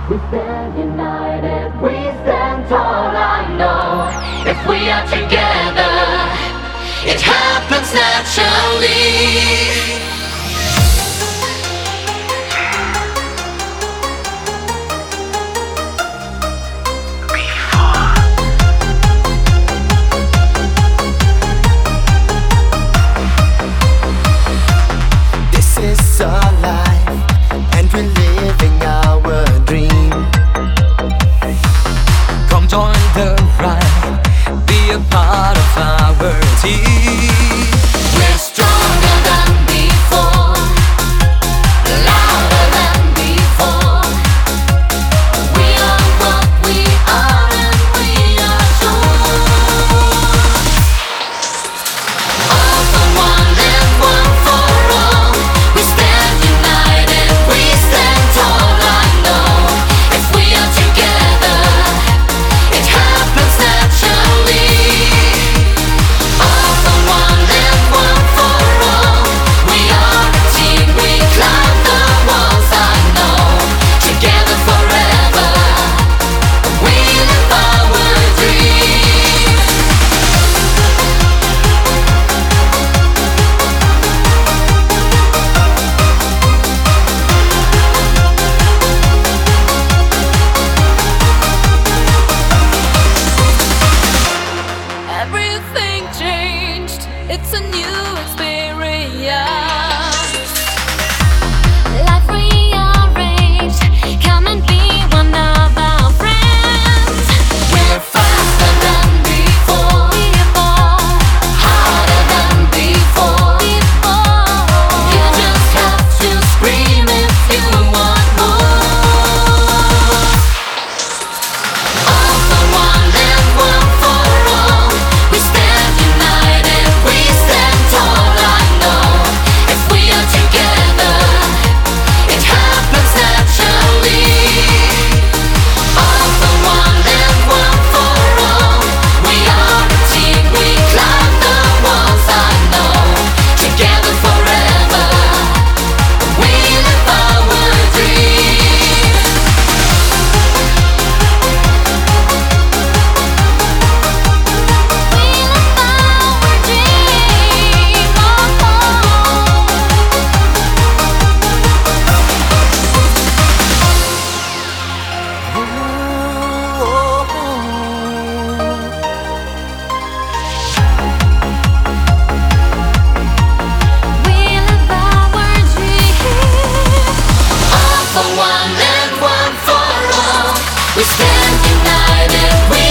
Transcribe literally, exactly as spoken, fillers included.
We stand united, we stand tall, I know. If we are together, it happens naturally. This our life, and we're living our dream. Come join the ride, be a part of our team. We're stronger than before, louder than before. We are what we are and we are sure. All for one and one for all. We stand united, we stand tall, I know. If we are together, it happens naturally. All for one and one for all. We are a team, we climb the walls, I know. Together forever, we live our dreams. Everything changed, it's a new experience. Life rearranged, come and be one of our friends. We're faster than before, before. Harder than before, before. You just have to scream if you want more. All for one and one for all. We stand united, we stand tall, I know. If we are together, it happens naturally. All for one and one for all. We are a team, we climb the walls, I know. Together forever, we live our dreams. We live our dream, oh, we live our dream. All for one and one for all. We stand united, we